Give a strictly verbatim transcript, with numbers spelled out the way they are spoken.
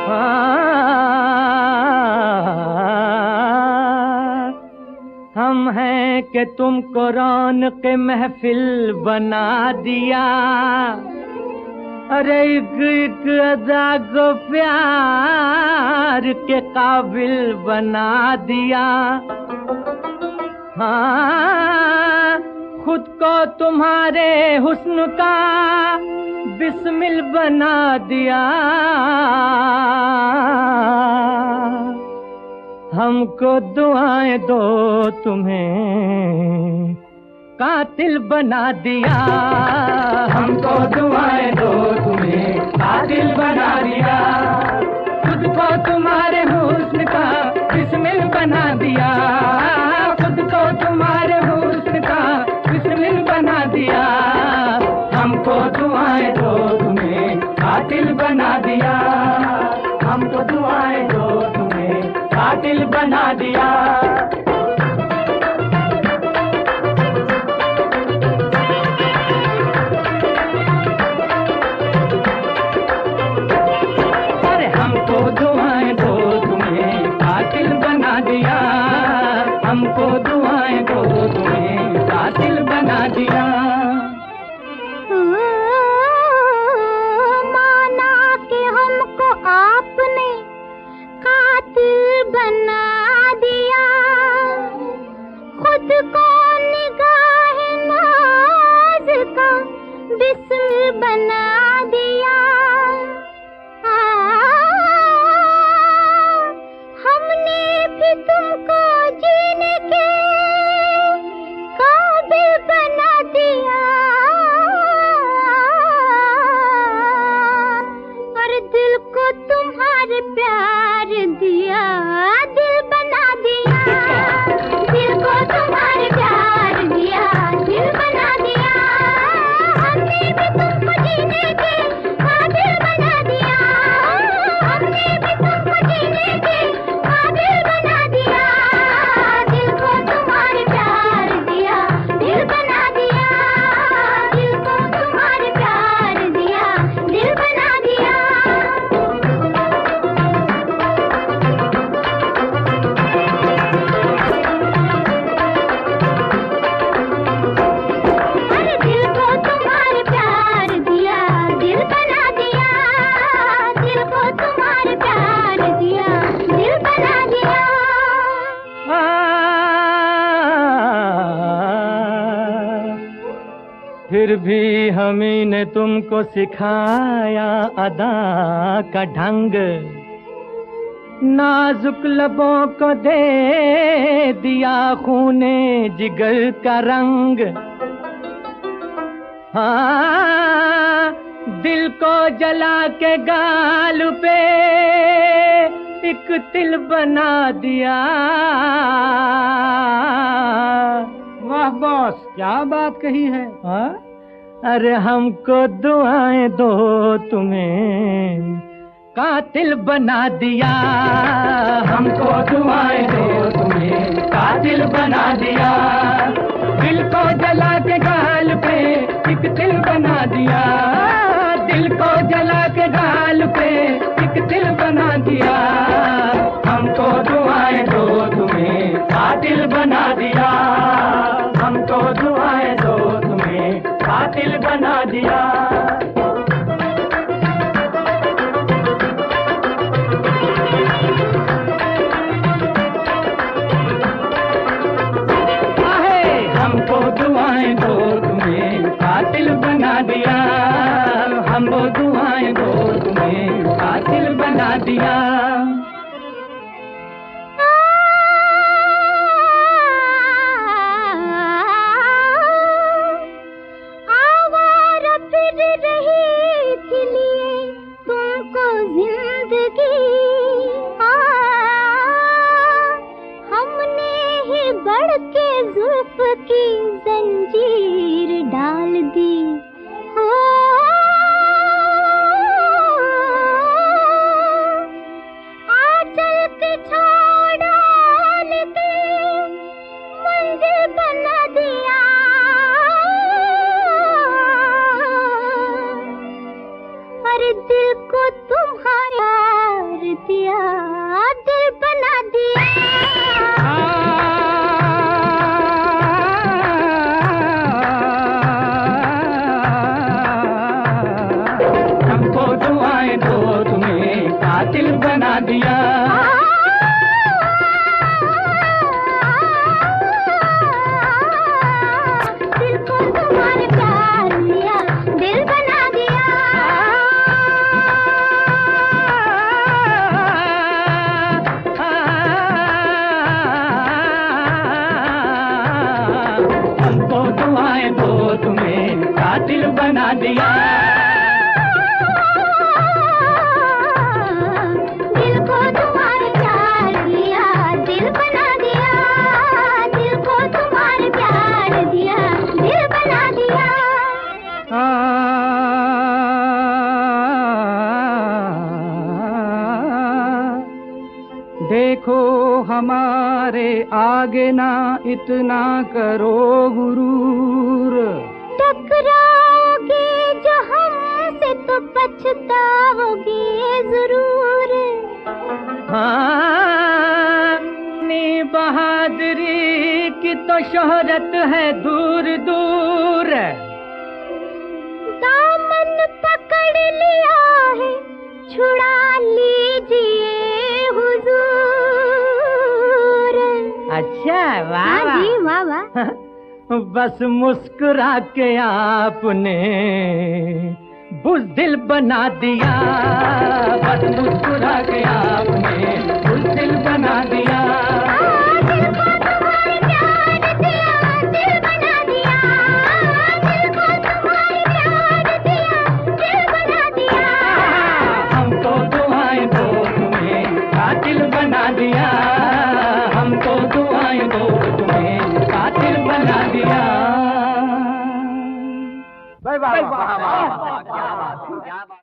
हम हैं कि तुमको रौनक महफिल बना दिया, अरे एक एक अदा को प्यार के काबिल बना दिया। हाँ, खुद को तुम्हारे हुस्न का बिस्मिल बना दिया। हमको दुआएं दो तुम्हें कातिल बना दिया। हमको दुआएं दो तुम्हें कातिल बना दिया। खुद को तुम्हारे हुस्न का बिस्मिल बना दिया। खुद को तुम्हारे हुस्न का बिस्मिल बना दिया। हमको दुआएं दो तुम्हें कातिल बना दिया। हमको दुआएं दो तुम्हें कातिल बना दिया। अरे हमको दुआएं दो तुम्हें कातिल बना दिया। हमको दुआएं दो तुम्हें कातिल बना दिया। माना कि हमको आपने कातिल बना दिया। खुद को निगाह नाज का बिस्मिल बना दिया। आ, हमने भी तुमको जीने के काबिल बना दिया। और दिल को तुम्हारे प्यार दिया, दिल बना दिया। दिल को तुम्हारे प्यार दिया, दिल बना दिया। हमने भी तुमको जीने के काबिल बना दिया। हमने भी तुमको जीने के काबिल बना दिया। दिल को तुम्हारे प्यार दिया, दिल बना दिया। दिल को तुम्हारे प्यार दिया, दिल बना दिया। अरे दिल को तुम्हारे प्यार दिया, दिल बना दिया। दिल को तुम्हारे प्यार दिया, दिल बना दिया। फिर भी हमी ने तुमको सिखाया अदा का ढंग। नाजुक लबों को दे दिया खूने जिगर का रंग। हाँ, दिल को जला के गाल पे एक तिल बना दिया। वाह बॉस, क्या बात कही है। हाँ? अरे हमको दुआएं दो तुम्हें कातिल बना दिया। हमको दुआएं दो तुम्हें कातिल बना दिया। दिल को जला के गाल पे एक तिल बना दिया। दिल को जला के गाल पे एक तिल बना दिया। हमको दुआएं दो तुम्हें कातिल बना दिया। हमको दुआएं दो तुम्हें कातिल बना दिया। हमको दुआएं दो तुम्हें कातिल बना दिया। हमको दुआएं दो तुम्हें कातिल बना दिया। आवारा फिर रही थी लिए तुमको जिंदगी। हमने ही बढ़ के जुल्फ की जंजीर डाल दी। हो आंचल के छोड़ डाल के मंजिल बना दिया। अरे दिल को तुम्हारा दिया, दिल बना दिया। हमको दुआएं दो, तुम्हें कातिल बना दिया। दिल को तुम्हारे प्यार दिया, दिल बना दिया। हमको दुआएं दो, तुम्हें कातिल बना दिया। दिल को तुम्हारे प्यार दिया, दिल बना दिया। दिल को तुम्हारे प्यार दिया, दिल बना दिया। आ, देखो हमारे आगे ना इतना करो गुरूर। टकराओगे जो हमसे तो पछताओगे जरूर। हाँ, अपनी बहादुरी की तो शोहरत है दूर दूर। दामन पकड़ लिया है, छुड़ा लीजिए हुजूर। अच्छा, वाह हाँ जी, वाह वाह। बस मुस्कुरा के आपने बुज़दिल बना दिया। बस मुस्कुरा के आपने बुज़दिल बना दिया। दिल को तुम्हारे प्यार दिया, दिल बना दिया। दिल को तुम्हारे प्यार दिया, दिल बना दिया। हमको दुआएं दो, तुम्हें कातिल बना दिया। हमको दुआएं दो, तुम्हें कातिल बना दिया। वाह वाह वाह वाह।